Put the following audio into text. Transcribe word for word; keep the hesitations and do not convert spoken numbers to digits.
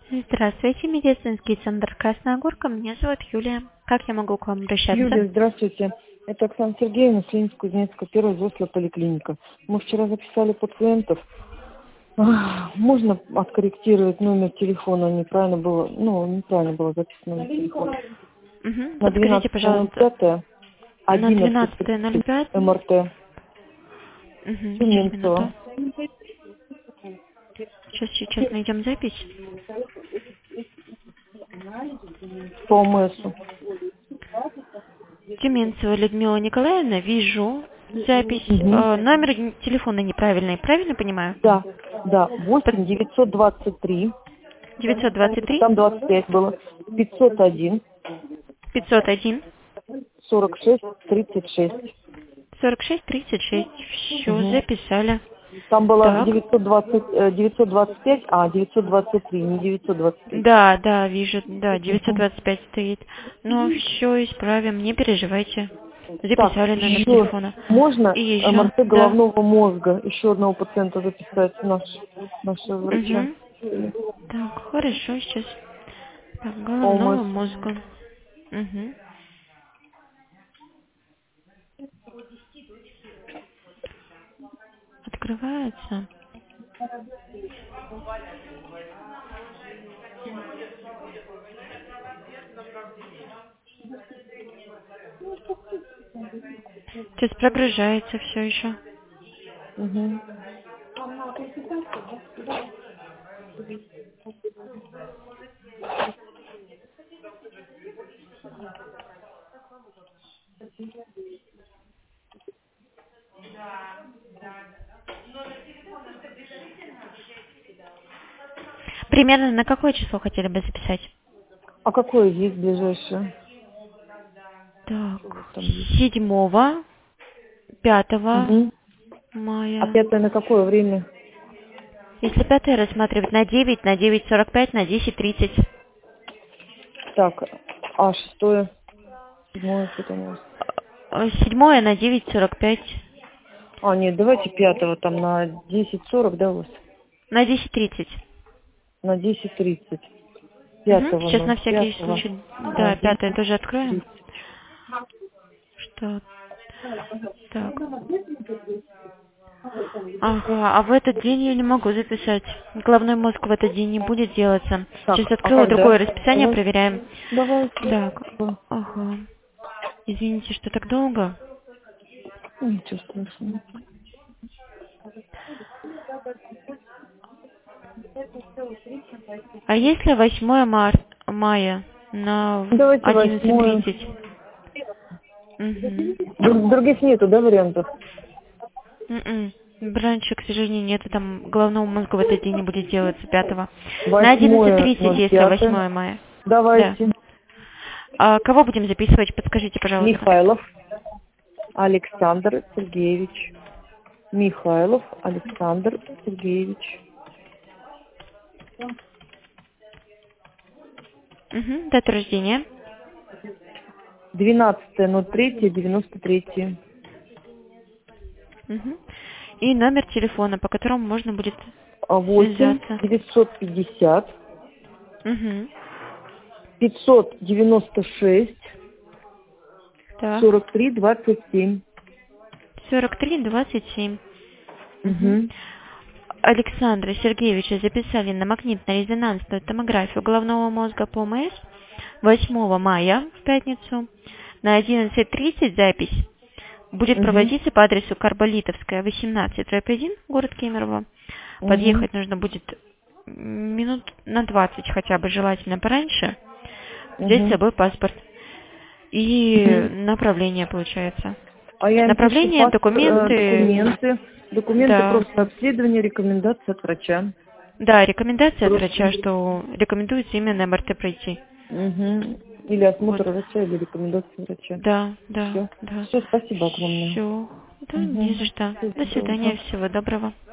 Здравствуйте, медицинский центр Красная Горка. Меня зовут Юлия. Как я могу к вам обращаться? Юлия, здравствуйте. Это Оксана Сергеевна, Ленинск-Кузнецкая, первая взрослая поликлиника. Мы вчера записали пациентов. Ах, Можно откорректировать номер телефона? Неправильно было, ну, неправильно было записано на телефон. Угу. На Подскажите, пожалуйста, двенадцатое на одиннадцать двенадцатое ноль пять. МРТ. Угу. Сейчас, минуту. Тюменцева. Сейчас, сейчас найдем запись. По ОМСу. Тюменцева Людмила Николаевна, вижу запись. Угу. Э, номер телефона неправильный, правильно понимаю? Да, да. восемь девятьсот двадцать три. девятьсот двадцать три. Там двадцать пять было. пятьсот один. пятьсот один. сорок шесть тридцать шесть. сорок шесть тридцать шесть. Все, Угу. записали. Там было Так. девятьсот двадцать, э, девятьсот двадцать пять, а девятьсот двадцать три, не девятьсот двадцать пять. Да, да, вижу, да, девятьсот двадцать пять стоит. Ну, все исправим, не переживайте. Записали Так, номер еще телефона. можно И еще, МРТ да. головного мозга еще одного пациента записать, наш, нашего врача. Угу. Так, хорошо, сейчас. Так, головного ОМС. мозга. Угу. Открывается. Сейчас прогружается все еще. Угу. Примерно на какое число хотели бы записать? А какое есть ближайшее? Так, Там есть. седьмого, пятого Угу. мая. А пятое на какое время? Если пятое рассматривать на девять, на девять сорок пять, на десять тридцать. Так, а шестое? Седьмое, что там у нас? Э, Седьмое на девять сорок пять. А, нет, давайте пятого, там на десять сорок, да, у вас? На десять тридцать. На десять тридцать. Угу. Пятого, Сейчас ну, на всякий пятого. случай. Да, пятое тоже откроем. Что? Так. Ага, а в этот день я не могу записать. Головной мозг в этот день не будет делаться. Так, Сейчас а открою когда? другое расписание, Давай. проверяем. Давайте. Так, ага. Извините, что так долго. Ничего страшного. А если восьмое мар- мая на Давайте одиннадцать восьмое. тридцать? Угу. Друг- Других нету, да, вариантов? М-м. Раньше, к сожалению, нету, там головного мозга в этот день не будет делаться, пятого. На Восьмое, одиннадцать тридцать, ноль если пятое. восьмое мая. Давайте. Да. А кого будем записывать? Подскажите, пожалуйста. Михайлов Александр Сергеевич. Михайлов Александр Сергеевич. Угу. Дата рождения. двенадцатое ноль третье девяносто третье. Угу. И номер телефона, по которому можно будет восемь связаться. девятьсот пятьдесят Угу. пятьсот девяносто шесть Так. сорок три двадцать семь. сорок три двадцать семь. Угу. Угу. Александра Сергеевича записали на магнитно-резонансную томографию головного мозга по ОМС восьмого мая в пятницу на одиннадцать тридцать запись будет Угу. проводиться по адресу Карболитовская, восемнадцать, дробь один, город Кемерово. Угу. Подъехать нужно будет минут на двадцать хотя бы, желательно пораньше. Взять Угу. с собой паспорт. И Угу. направление получается. А я Направление, пишу паспорт, документы. документы, документы Да. просто обследование, рекомендации от врача. Да, рекомендация от Просто. врача, что рекомендуется именно МРТ пройти. Угу. Или осмотр Вот. врача, или рекомендации врача. Да, да, Все. да. Все, спасибо огромное. Все. Да, Угу. не за что. Всего До доброго. свидания, всего доброго.